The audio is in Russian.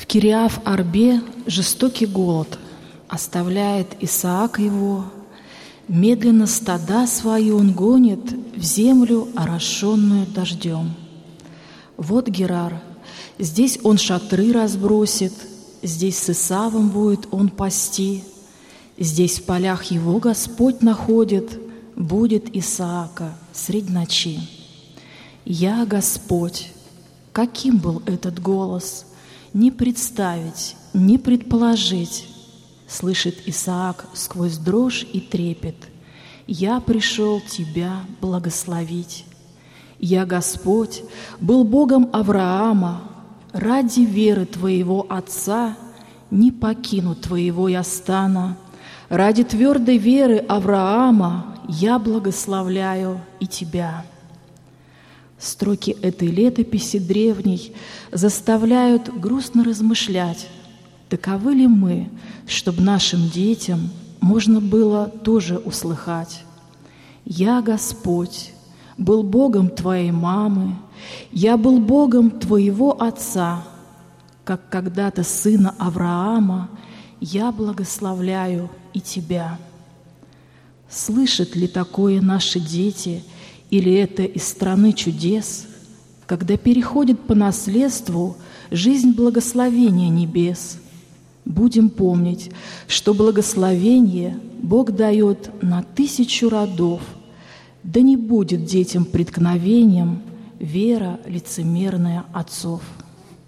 Кириаф-Арбе жестокий голод оставляет Исаак его, медленно стада свои он гонит в землю, орошенную дождем. Вот Герар, здесь он шатры разбросит, здесь с Исавом будет он пасти, здесь в полях его Господь находит, будет Исаака средь ночи. «Я Господь». Каким был этот голос? Не представить, не предположить. Слышит Исаак сквозь дрожь и трепет: «Я пришел тебя благословить». «Я Господь, был Богом Авраама, ради веры твоего отца не покину твоего я стана. Ради твердой веры Авраама я благословляю и тебя». Строки этой летописи древней заставляют грустно размышлять, таковы ли мы, чтобы нашим детям можно было тоже услыхать: «Я Господь, был Богом твоей мамы, я был Богом твоего отца, как когда-то сына Авраама я благословляю и тебя». Слышат ли такое наши дети, или это из страны чудес, когда переходит по наследству жизнь благословения небес? Будем помнить, что благословение Бог дает на 1000 родов, да не будет детям преткновением вера лицемерная отцов.